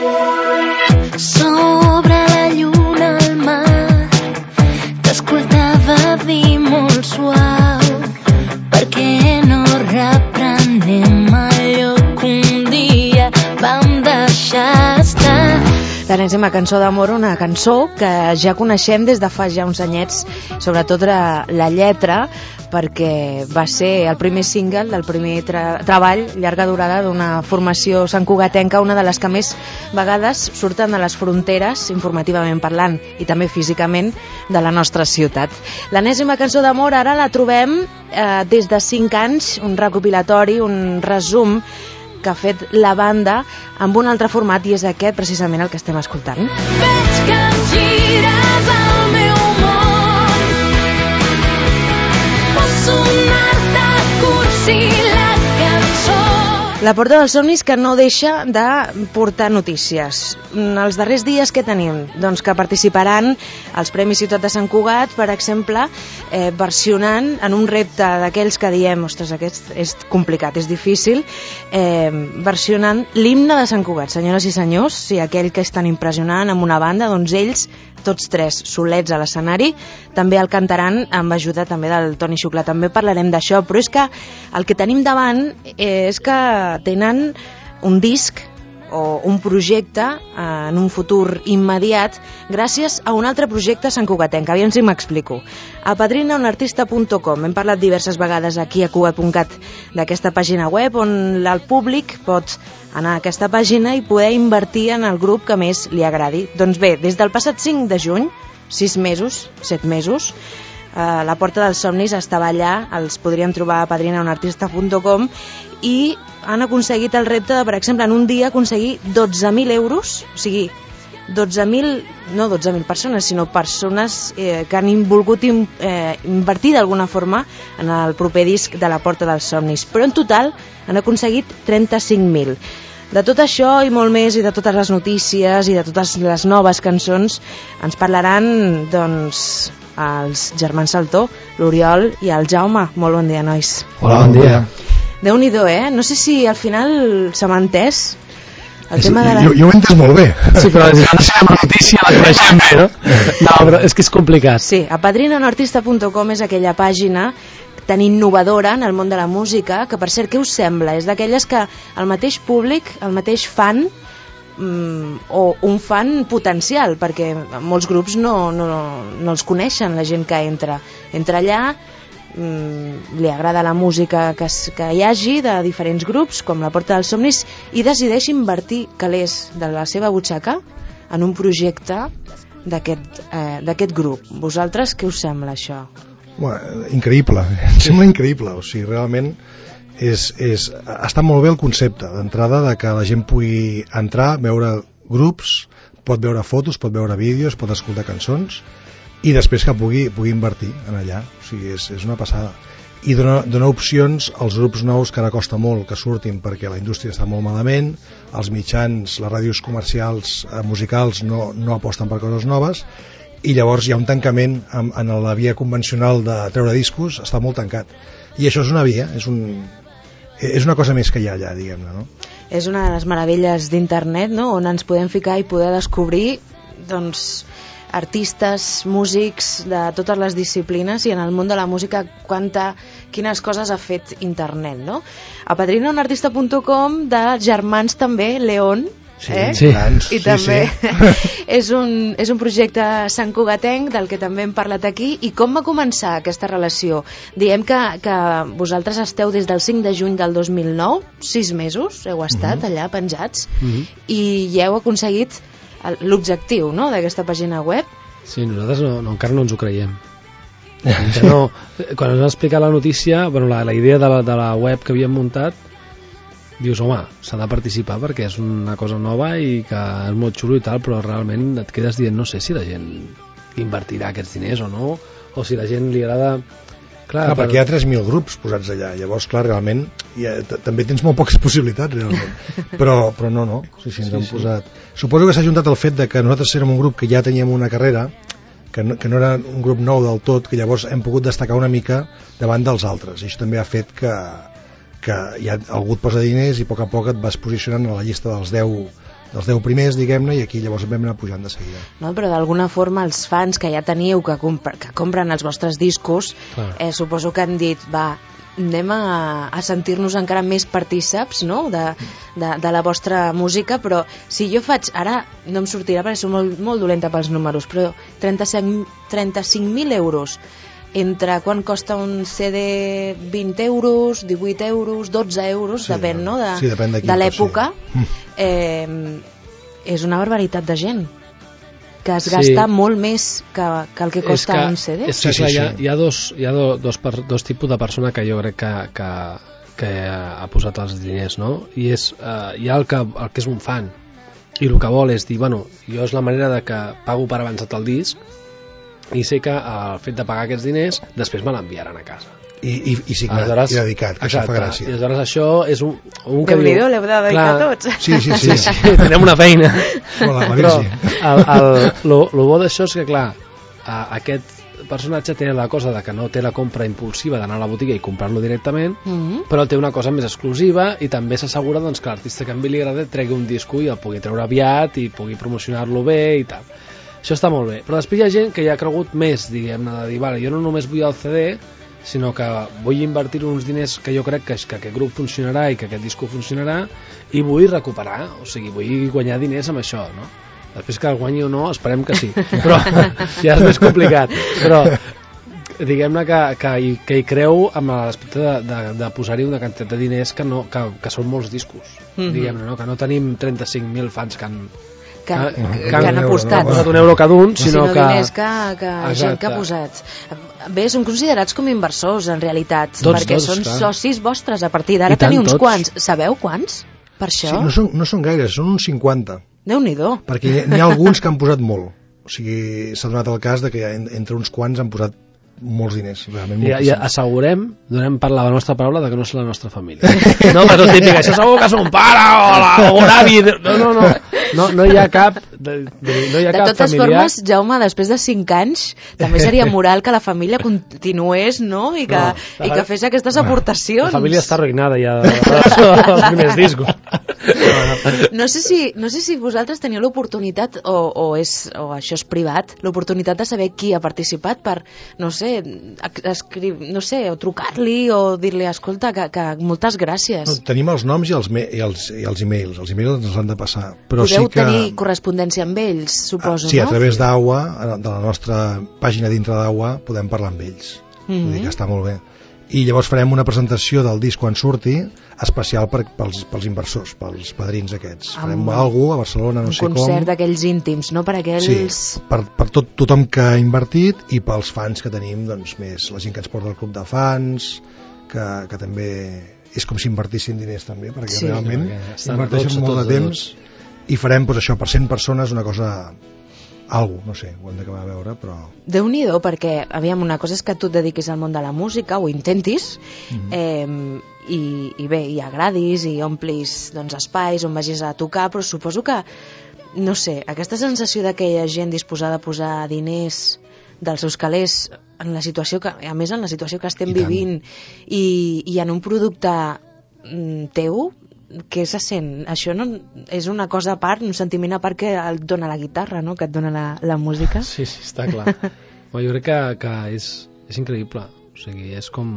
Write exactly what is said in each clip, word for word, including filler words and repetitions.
Sobre la lluna al mar t'escoltava dir molt suau, perquè no reprenem allò que un dia vam deixar estar. L'enèsima cançó d'amor, una cançó que ja coneixem des de fa ja uns anyets, sobretot la, la lletra, perquè va ser el primer single del primer tra treball llarga durada d'una formació santcugatenca, una de les que més vegades surten de les fronteres, informativament parlant, i també físicament, de la nostra ciutat. L'enèsima cançó d'amor ara la trobem eh, des de cinc anys, un recopilatori, un resum que ha fet la banda amb un altre format, i és aquest precisament el que estem escoltant. Veig que gires al meu món, pot sonar-te cursi la cançó. La Porta dels Somnis, que no deixa de portar notícies. Els darrers dies que tenim? Doncs que participaran als Premis Ciutat de Sant Cugat, per exemple, eh, versionant en un repte d'aquells que diem, ostres, aquest és complicat, és difícil, eh, versionant l'himne de Sant Cugat. Senyores i senyors, si aquell que és tan impressionant amb una banda, doncs ells, tots tres solets a l'escenari, també el cantaran amb ajuda també del Toni Xuclà. També parlarem d'això, però és que el que tenim davant és que tenen un disc o un projecte en un futur immediat gràcies a un altre projecte santcugatenc. Aviam si m'explico. A padrina un artista punt com hem parlat diverses vegades aquí a cugat punt cat d'aquesta pàgina web on el públic pot anar a aquesta pàgina i poder invertir en el grup que més li agradi. Doncs bé, des del passat cinc de juny, sis mesos, set mesos, eh, la Porta dels Somnis estava allà, els podríem trobar a padrina un artista punt com, i han aconseguit el repte de, per exemple, en un dia aconseguir dotze mil euros, o sigui, dotze mil, no dotze mil persones, sinó persones eh, que han volgut in, eh, invertir d'alguna forma en el proper disc de la Porta dels Somnis. Però en total han aconseguit trenta-cinc mil. De tot això i molt més, i de totes les notícies i de totes les noves cançons, ens parlaran, doncs, els germans Saltó, l'Oriol i el Jaume. Molt bon dia, nois. Hola, bon dia. Déu-n'hi-do, eh? No sé si al final se m'ha entès el tema de la... Jo, jo ho he entès molt bé. Sí, però la seva notícia la coneixem bé, no? No, però és que és complicat. Sí, a padrina un artista punt com és aquella pàgina tan innovadora en el món de la música, que per cert, què us sembla? És d'aquelles que el mateix públic, el mateix fan, mm, o un fan potencial, perquè molts grups no, no, no els coneixen, la gent que entra. Entra allà, mm, li agrada la música que, que hi hagi de diferents grups, com la Porta dels Somnis, i decideix invertir calés de la seva butxaca en un projecte d'aquest eh, d'aquest grup. Vosaltres, què us sembla això? Bueno, increïble, em sembla increïble, o sigui, realment és, és, està molt bé el concepte d'entrada de que la gent pugui entrar, veure grups, pot veure fotos, pot veure vídeos, pot escoltar cançons i després que pugui, pugui invertir en allà, o sigui, és, és una passada, i dona, dona opcions als grups nous que ara costa molt que surtin perquè la indústria està molt malament, els mitjans, les ràdios comercials eh, musicals no, no aposten per coses noves, i llavors hi ha un tancament en, en la via convencional de treure discos, està molt tancat, i això és una via, és, un, és una cosa més que hi ha allà, diguem-ne, no? És una de les meravelles d'internet, no?, on ens podem ficar i poder descobrir, doncs, artistes, músics de totes les disciplines, i en el món de la música quanta, quines coses ha fet internet, no? A padrina un artista punt com de germans també, León, Sí, eh? sí. Grans, i sí, també sí. és, un, és un projecte santcugatenc del que també hem parlat aquí. I com va començar aquesta relació? Diem que, que vosaltres esteu des del cinc de juny del dos mil nou, sis mesos heu estat uh-huh. allà penjats, uh-huh. i ja heu aconseguit l'objectiu, no?, d'aquesta pàgina web. Sí, nosaltres no, no, encara no ens ho creiem. No, quan ens van explicar la notícia, bueno, la, la idea de la, de la web que havíem muntat, dius, home, s'ha de participar perquè és una cosa nova i que és molt xulo i tal, però realment et quedes dient, no sé si la gent invertirà aquests diners o no, o si la gent li agrada... Clar, clar per... perquè hi ha tres mil grups posats allà, llavors, clar, realment ha, també tens molt poques possibilitats, realment, però, però no, no, sí, sí, ens sí, han posat... Sí. Suposo que s'ha juntat el fet de que nosaltres érem un grup que ja teníem una carrera, que no, que no era un grup nou del tot, que llavors hem pogut destacar una mica davant dels altres, i això també ha fet que que ja algú et posa diners i a poc a poc et vas posicionant a la llista dels deu dels deu primers, diguem-ne, i aquí llavors vam anar pujant de seguida. No, però d'alguna forma els fans que ja teniu, que, compr que compren els vostres discos, eh, suposo que han dit, va, anem a, a sentir-nos encara més partíceps, no?, de, de, de la vostra música, però si jo faig, ara no em sortirà perquè soc molt, molt dolenta pels números, però trenta-cinc mil euros entre quan costa un C D vint euros, divuit euros, dotze euros, sí, depèn, no?, de, sí, depèn de, de l'època, sí. eh, és una barbaritat de gent que es gasta sí. molt més que, que el que costa que, un C D. És que, sí, sí, sí. Hi ha, hi ha, dos, hi ha do, dos, per, dos tipus de persona que jo crec que, que, que ha posat els diners, no? I és, uh, hi ha el que, el que és un fan i el que vol és dir, bueno, jo és la manera de que pago per avançat el disc i sé que el fet de pagar aquests diners després me l'enviaran a casa i, i, i signat, aleshores, i dedicat, que exacte, això fa gràcia. I aleshores això és un, un que diu... Déu-n'hi-do, l'heu de dedicar tots. Sí, sí, sí, sí, sí. Tenim una feina. Hola, però el, el, lo, lo bo d'això és que, clar, a, aquest personatge té la cosa de que no té la compra impulsiva d'anar a la botiga i comprar-lo directament, mm -hmm. però té una cosa més exclusiva i també s'assegura doncs, que l'artista que a mi li agrada tregui un disco i el pugui treure aviat i pugui promocionar-lo bé i tal. Això està molt bé, però després hi ha gent que ja ha cregut més, diguem-ne, de dir, vale, jo no només vull el C D, sinó que vull invertir uns diners que jo crec que, que aquest grup funcionarà i que aquest disco funcionarà i vull recuperar, o sigui, vull guanyar diners amb això, no? Després que el guanyi o no, esperem que sí, però ja és més complicat, però diguem-ne que, que, que hi creu amb l'aspecte de, de, de posar-hi una quantitat de diners que, no, que, que són molts discos, mm-hmm. diguem-ne, no? Que no tenim trenta-cinc mil fans que han que, que, que han apostat, no ha posat un euro cada un, sinó, sinó que... diners que, que gent que ha posat. Bé, són considerats com inversors en realitat, tots, perquè tots, són clar. socis vostres, a partir d'ara teniu uns tots. Quants, sabeu quants? Per això? Sí, no són, no són gaires, són uns cinquanta. Déu-n'hi-do. Perquè n'hi ha alguns que han posat molt, o sigui, s'ha donat el cas de que entre uns quants han posat molts diners, realment moltíssims. I, i assegurem, donem per la nostra paraula de que no és la nostra família. No, però típica, això segur que és un pare o, la, o un avi. No, no, no, no, no hi ha cap de, de, no hi ha de cap totes familiar. formes, Jaume, després de cinc anys també seria moral que la família continués, no? I que, no, i que fes aquestes aportacions. La família està arruïnada ja dels primers discos. No sé si, no sé si vosaltres teniu l'oportunitat o, o, és, o això és privat, l'oportunitat de saber qui ha participat per, no sé, escriure, no sé, o trucar-li o dir-li, escolta, que, que moltes gràcies. No, tenim els noms i els, i els, i els e-mails, els e-mails ens han de passar. Però podeu sí que... tenir correspondència amb ells, suposo, ah, sí, no? Sí, a través d'Aua, de la nostra pàgina dintre d'Aua, podem parlar amb ells. Mm-hmm. Vull dir que està molt bé. I llavors farem una presentació del disc quan surti, especial per, pels, pels inversors, pels padrins aquests. Amb farem alguna a Barcelona, no sé com. Un concert d'aquells íntims, no? Per aquells... Sí, per, per tot, tothom que ha invertit i pels fans que tenim, doncs més, la gent que ens porta al club de fans, que, que també és com si invertissin diners també, perquè sí, realment sí, inverteixen tots, molt tots, de temps tots. I farem doncs, això, per cent persones una cosa... algo, no sé, ho hem d'acabar de veure, però... Déu-n'hi-do, perquè, aviam, una cosa és que tu et dediquis al món de la música, o intentis, mm-hmm. eh, i, i bé, i agradis, i omplis doncs, espais on vagis a tocar, però suposo que, no sé, aquesta sensació de que hi ha gent disposada a posar diners dels seus calés en la situació que, a més en la situació que estem I vivint, i, i en un producte mm, teu, què se sent? Això no, és una cosa a part, un sentiment a part que et dona la guitarra, no? Que et dona la, la música. Sí, sí, està clar. Bueno, jo crec que, que és, és increïble. O sigui, és com...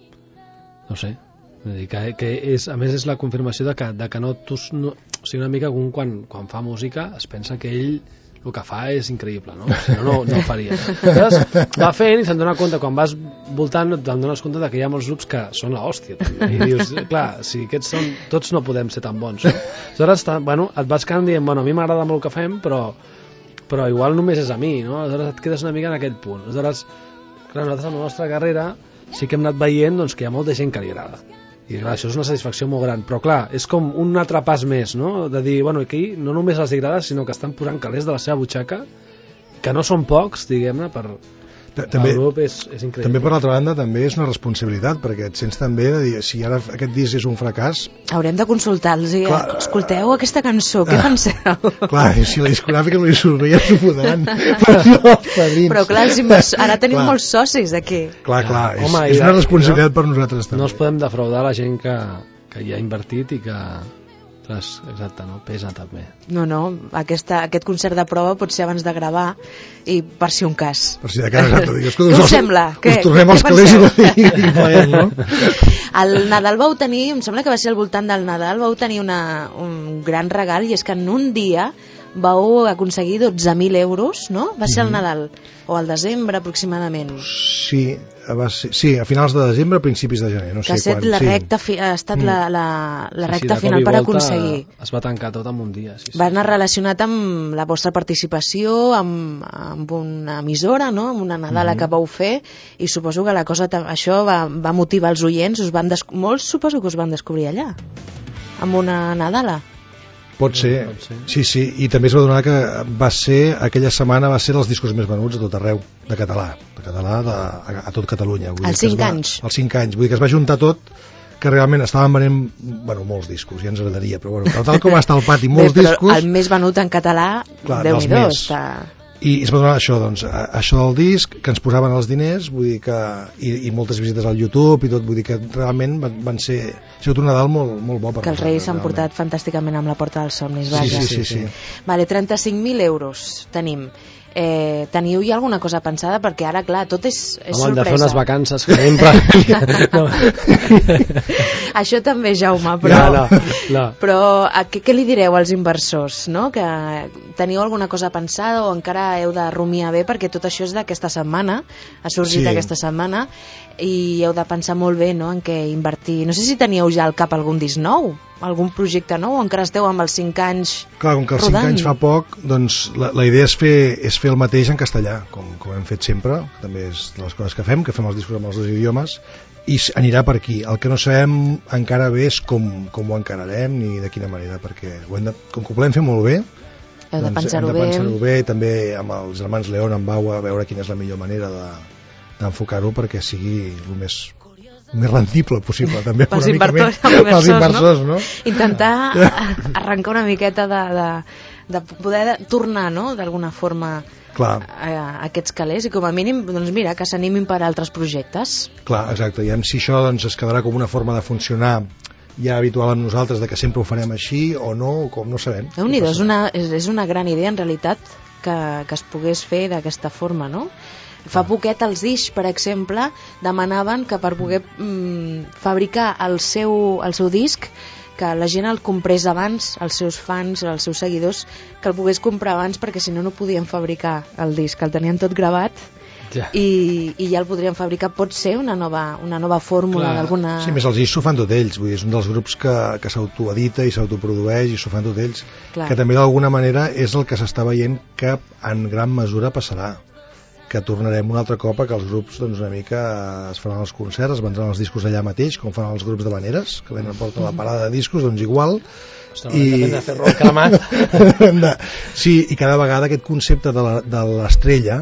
No sé. Que, que és, a més, és la confirmació de que, de que no... Tu, no o sigui, una mica un, quan, quan fa música es pensa que ell el que fa és increïble, no? Si no, no, no ho faria. Llavors, va fent i se'n dona compte, quan vas voltant et dones compte que hi ha molts grups que són l'hòstia també. I dius, clar, si aquests són, tots no podem ser tan bons, no? Aleshores, bueno, et vas quedant dient, bueno, a mi m'agrada molt el que fem, però, però igual només és a mi, no? Aleshores et quedes una mica en aquest punt. Aleshores, clar, nosaltres en la nostra carrera sí que hem anat veient doncs, que hi ha molta gent que li agrada. I clar, això és una satisfacció molt gran, però clar, és com un altre pas més, no? De dir, bueno, aquí no només els agrada, sinó que estan posant calés de la seva butxaca, que no són pocs, diguem-ne, per... També, el grup és, és increïble. També per l'altra banda també és una responsabilitat, perquè et sents també de dir, si ara aquest disc és un fracàs... Haurem de consultar-los i clar, escolteu aquesta cançó, què ah, penseu? Clar, si la discogràfica no li surt bé ja s'ho podran fer. Però clar, si ara tenim clar. molts socis aquí. Clar, clar, és, Home, és una responsabilitat no, per nosaltres també. No els podem defraudar la gent que, que hi ha invertit i que Ostres, exacte, no? Pesa també. No, no, aquesta, aquest concert de prova pot ser abans de gravar i per si un cas. Per si de cas, exacte. Digues, Què us sembla? Què, us tornem als calés i, i plaem, no? El Nadal vau tenir, em sembla que va ser al voltant del Nadal, vau tenir una, un gran regal, i és que en un dia vau aconseguir dotze mil euros, no? Va ser el Nadal, o al desembre aproximadament. Sí, va ser, sí, a finals de desembre, principis de gener, no que sé ha, quan. la sí. recta fi, ha estat mm. la, la, la sí, recta sí, final per volta aconseguir. Es va tancar tot en un dia. Sí, sí. Va anar relacionat amb la vostra participació, amb, amb una emissora, no? Amb una Nadala mm-hmm. que vau fer, i suposo que la cosa, això va, va motivar els oients, us van desc... molts suposo que us van descobrir allà, amb una Nadala. Pot ser. Pot ser, sí, sí, i també es va donar que va ser, aquella setmana va ser els discos més venuts a tot arreu, de català, de català de, a, a tot Catalunya. Vull als cinc anys. Als cinc anys, vull dir que es va juntar tot, que realment estaven venent, bueno, molts discos, ja ens agradaria, però bueno, tal com està el pati, molts Bé, discos... el més venut en català, Déu-n'hi-do, està... I es va donar això, doncs, això del disc, que ens posaven els diners, vull dir que, i, i moltes visites al YouTube i tot, vull dir que realment van, van ser, ha sigut un Nadal molt, molt bo per que els Reis s'han realment. portat fantàsticament amb la Porta dels Somnis, Sí, vaja. sí, sí, sí, sí. Vale, trenta-cinc mil euros tenim. Eh, teniu ja alguna cosa pensada? Perquè ara, clar, tot és, és Home, hem de fer sorpresa. unes vacances que sempre... no. Això també, Jaume, però, no, no, no. però a què, què li direu als inversors? No? Que teniu alguna cosa pensada o encara heu de rumiar bé, perquè tot això és d'aquesta setmana, ha sorgit Sí. aquesta setmana, i heu de pensar molt bé, no?, en què invertir. No sé si teníeu ja al cap algun disc nou, algun projecte nou, o encara esteu amb els cinc anys Clar, com que els rodant? cinc anys fa poc, doncs la, la idea és fer, és fer el mateix en castellà, com, com hem fet sempre, que també és de les coses que fem, que fem els discos amb els dos idiomes, i s- anirà per aquí. El que no sabem encara bé és com, com ho encararem ni de quina manera, perquè ho hem de, com que ho volem fer molt bé, Heu de doncs pensar-ho hem de bé. pensar-ho bé, també amb els germans León, amb Bau, a veure quina és la millor manera de, d'enfocar-ho perquè sigui el més, el més rendible possible, també Pels econòmicament, inversors, pels inversors, no? Intentar arrencar una miqueta de, de, de poder de, tornar, no?, d'alguna forma Clar. a, a aquests calés, i com a mínim, doncs mira, que s'animin per altres projectes. Clar, exacte, i si això doncs, es quedarà com una forma de funcionar ja habitual amb nosaltres, de que sempre ho farem així o no, o com no sabem. Déu-n'hi-do, és una, és, és una gran idea en realitat que, que es pogués fer d'aquesta forma, no? Fa poquet els Dish, per exemple, demanaven que per poder mm, fabricar el seu, el seu disc, que la gent el comprés abans, els seus fans, els seus seguidors, que el pogués comprar abans, perquè si no no podien fabricar el disc, el tenien tot gravat, Ja. i, i ja el podrien fabricar. Pot ser una nova, una nova fórmula Clar. d'alguna... Sí, més els Is s'ho fan tot ells, vull dir, és un dels grups que, que s'autoedita i s'autoprodueix i s'ho fan tot ells, Clar. que també d'alguna manera és el que s'està veient que en gran mesura passarà, que tornarem un altre cop a que els grups doncs, una mica es faran els concerts, es vendran els discos allà mateix, com fan els grups de Vaneres, que venen porten la parada de discos, doncs igual. Ostres, I... hem de fer rock cremat. de... Sí, i cada vegada aquest concepte de la- de l'estrella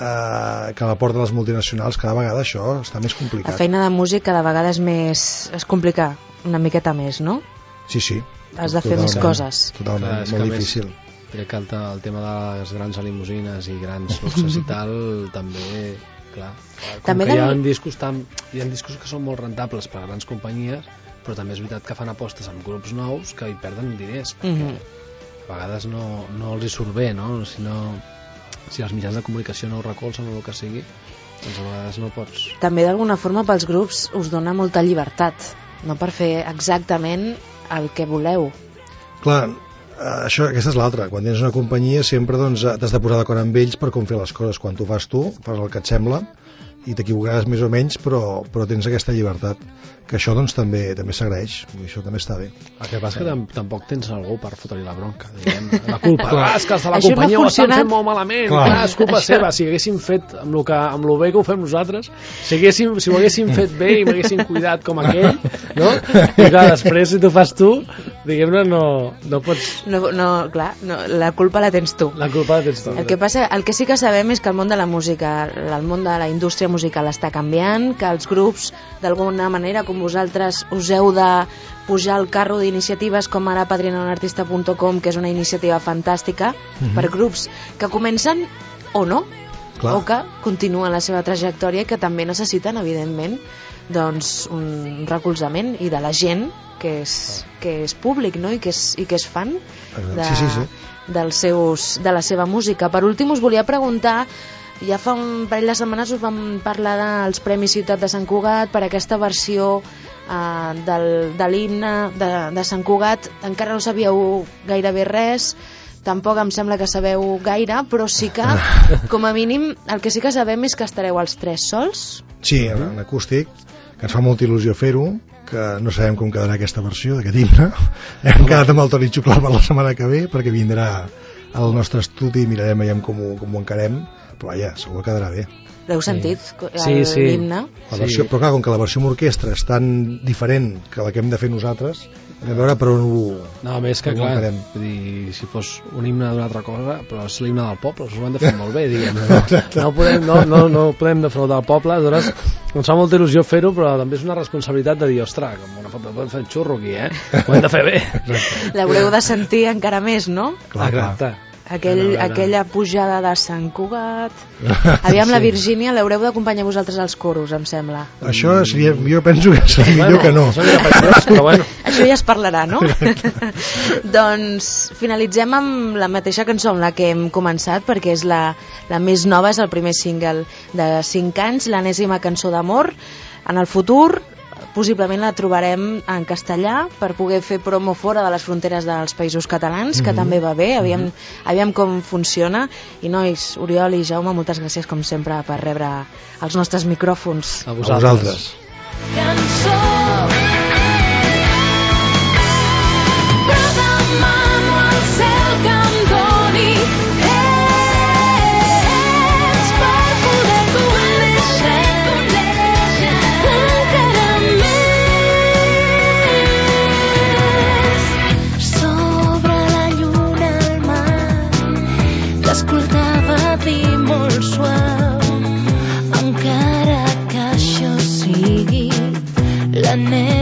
eh, que la porten les multinacionals, cada vegada això està més La complicat. feina de músic cada vegada és més... es complica una miqueta més, no? Sí, sí. Has de fer més Totalment, coses. Totalment, Clar, és que molt a més- difícil. Crec que el, te- el tema de les grans limusines i grans luxes i tal, també, clar, com També que hi ha del- discos tan, hi ha discos que són molt rentables per a grans companyies, però també és veritat que fan apostes amb grups nous que hi perden diners, perquè Mhm. a vegades no, no els hi surt bé, no? Si, no, si els mitjans de comunicació no ho recolzen o el que sigui, doncs a vegades no pots... També d'alguna forma pels grups us dona molta llibertat, no, per fer exactament el que voleu. Clar, eh, això, aquesta és l'altra. Quan tens una companyia sempre doncs, t'has de posar d'acord amb ells per com fer les coses. Quan tu fas tu, fas el que et sembla i t'equivocaràs més o menys, però, però tens aquesta llibertat, que això doncs també també s'agraeix, i això també està bé. El que passa és que tam tampoc tens algú per fotre-li la bronca, diguem, la culpa. Clar. Ah, és que els de la Això no ha companyia ho estan funcionat. fent molt malament, Clar. clar, és culpa seva. Si haguéssim fet amb lo, que, amb lo bé que ho fem nosaltres, si, haguéssim, si ho haguéssim fet bé i m'haguéssim cuidat com aquell, no? I clar, després si t'ho fas tu, diguem-ne, no, no pots... No, no, clar, no, la culpa la tens tu. La culpa la tens tu. El que passa, el que sí que sabem és que el món de la música, el món de la indústria musical està canviant, que els grups, d'alguna manera, com vosaltres, us heu de pujar al carro d'iniciatives com ara padrina un artista punt com, que és una iniciativa fantàstica Mhm. per grups que comencen o no, Clar. o que continuen la seva trajectòria i que també necessiten, evidentment, doncs, un recolzament i de la gent que és, que és públic, no? I que és, i que és fan de, sí, sí, sí. dels seus, de la seva música. Per últim us volia preguntar, ja fa un parell de setmanes us vam parlar dels Premis Ciutat de Sant Cugat per aquesta versió eh, del, de l'himne de, de Sant Cugat. Encara no sabíeu gairebé res, tampoc em sembla que sabeu gaire, però sí que, com a mínim, el que sí que sabem és que estareu els tres sols. Sí, en, en acústic, que ens fa molta il·lusió fer-ho, que no sabem com quedarà aquesta versió d'aquest himne. Hem quedat amb el Toni Xuclà per la setmana que ve, perquè vindrà al nostre estudi i mirarem veiem com ho, com ho encarem, però vaja, segur que quedarà bé. L'heu sentit, sí, sí. l'himne? La versió, sí. Però clar, com que la versió amb orquestra és tan diferent que la que hem de fer nosaltres, hem de veure per on ho... No, més que clar, vull dir, si fos un himne d'una altra cosa, però és l'himne del poble, s'ho han de fer molt bé, diguem. No, no, podem, no, no, no podem defraudar el poble, aleshores ens fa molta il·lusió fer-ho, però també és una responsabilitat de dir, ostres, com una foto, podem fer el xurro aquí, eh? Ho hem de fer bé. L'haureu de sentir encara més, no? Clar, clar. Aquell, no, no, no. Aquella pujada de Sant Cugat. Aviam, sí. La Virgínia l'haureu d'acompanyar vosaltres als coros, em sembla. Això seria, jo penso que seria millor bueno, que no. Però bueno. Això ja es parlarà, no? Doncs finalitzem amb la mateixa cançó amb la que hem començat, perquè és la, la més nova, és el primer single de cinc anys, l'enèsima cançó d'amor. En el futur possiblement la trobarem en castellà per poder fer promo fora de les fronteres dels països catalans, que mm-hmm. també va bé, aviam, aviam com funciona. I nois, Oriol i Jaume, moltes gràcies com sempre per rebre els nostres micròfons. A vosaltres. A vosaltres. Escoltava dir molt suau, encara que això sigui la neu.